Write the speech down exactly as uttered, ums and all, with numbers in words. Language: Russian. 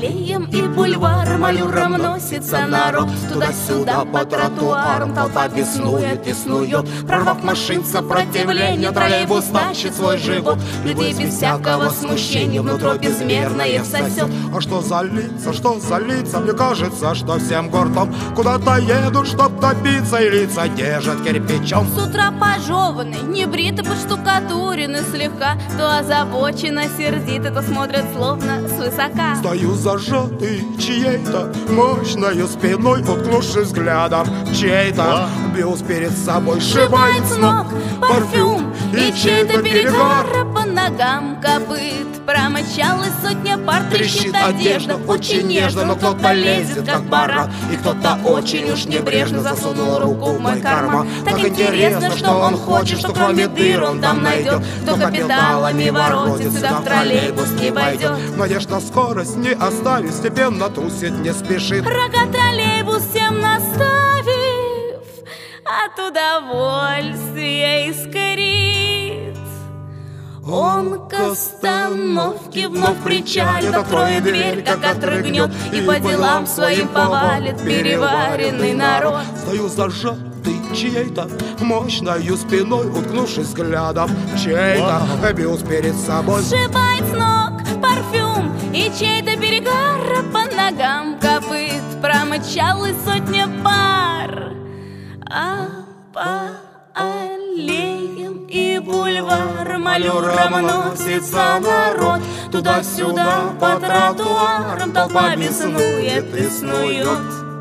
аллеям и бульварам, аллюрам носится народ. Туда-сюда по тротуарам толпа беснует и снует. Прорвав машин сопротивления, троллейбус тащит свой живот. Людей без всякого смущения внутрь безмерное всосет. А что за лица, что за лица? Мне кажется, что всем гуртом куда-то едут, чтоб топиться, и лица держат кирпичом. С утра пожеванный, небритый, поштукатуренный слегка, то озабоченно сердито, то смотрят словно свысока. Стою зажатый чьей-то мощной спиной, уткнувшись взглядом чей-то бюст перед собой сшибает с ног парфюм, и чей-то перегар по ногам копыт. Промычалась сотня пар, трещит одежда очень нежно, но кто-то лезет, как баран, и кто-то очень уж небрежно засунул руку в мой карман. Так интересно, что он хочет, что кроме дыр он там найдет. Кто капиталами воротит, сюда в троллейбус не войдет. Надежда скорость не оставит, степенно трусит, не спешит. Рога троллейбус всем наставив, от удовольствия искрит. Он к остановке вновь причалит, откроет дверь, как отрыгнет, и по делам своим повалит переваренный народ. Стою зажатый чьей-то мощною спиной, уткнувшись взглядом чей-то бюст перед собой. Сшибает с ног парфюм, и чей-то перегар по ногам копыт. Промычалась сотня пар, а по аллеям и бульварам, аллюрам носится народ. Туда-сюда по тротуарам толпа беснует и снует.